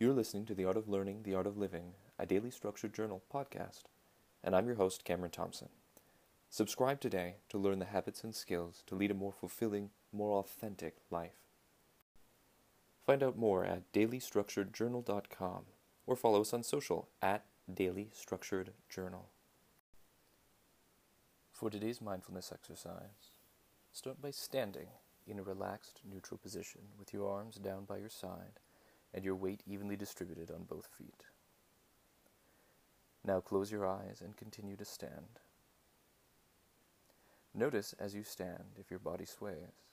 You're listening to The Art of Learning, The Art of Living, a daily structured journal podcast, and I'm your host, Cameron Thompson. Subscribe today to learn the habits and skills to lead a more fulfilling, more authentic life. Find out more at dailystructuredjournal.com or follow us on social at dailystructuredjournal. For today's mindfulness exercise, start by standing in a relaxed, neutral position with your arms down by your side and your weight evenly distributed on both feet. Now close your eyes and continue to stand. Notice as you stand if your body sways.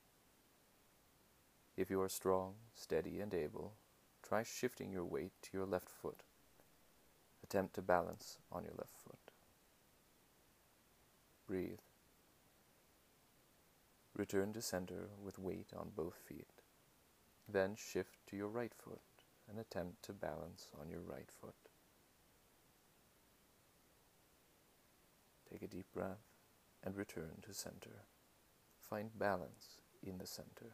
If you are strong, steady, and able, try shifting your weight to your left foot. Attempt to balance on your left foot. Breathe. Return to center with weight on both feet. Then shift to your right foot and attempt to balance on your right foot. Take a deep breath and return to center. Find balance in the center.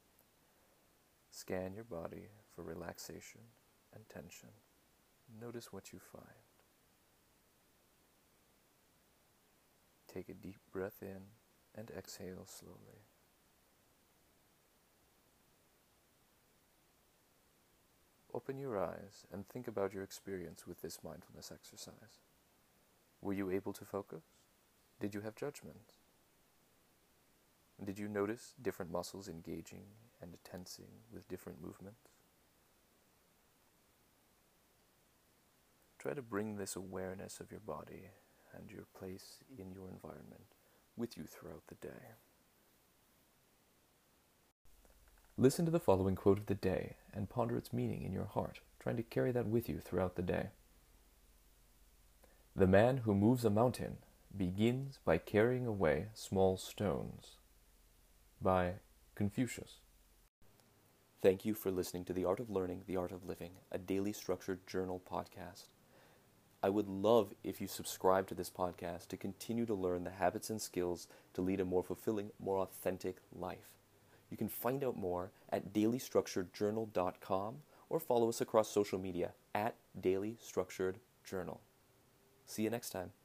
Scan your body for relaxation and tension. Notice what you find. Take a deep breath in and exhale slowly. Open your eyes and think about your experience with this mindfulness exercise. Were you able to focus? Did you have judgments? Did you notice different muscles engaging and tensing with different movements? Try to bring this awareness of your body and your place in your environment with you throughout the day. Listen to the following quote of the day and ponder its meaning in your heart, trying to carry that with you throughout the day. The man who moves a mountain begins by carrying away small stones. By Confucius. Thank you for listening to The Art of Learning, The Art of Living, a daily structured journal podcast. I would love if you subscribe to this podcast to continue to learn the habits and skills to lead a more fulfilling, more authentic life. You can find out more at dailystructuredjournal.com or follow us across social media at dailystructuredjournal. See you next time.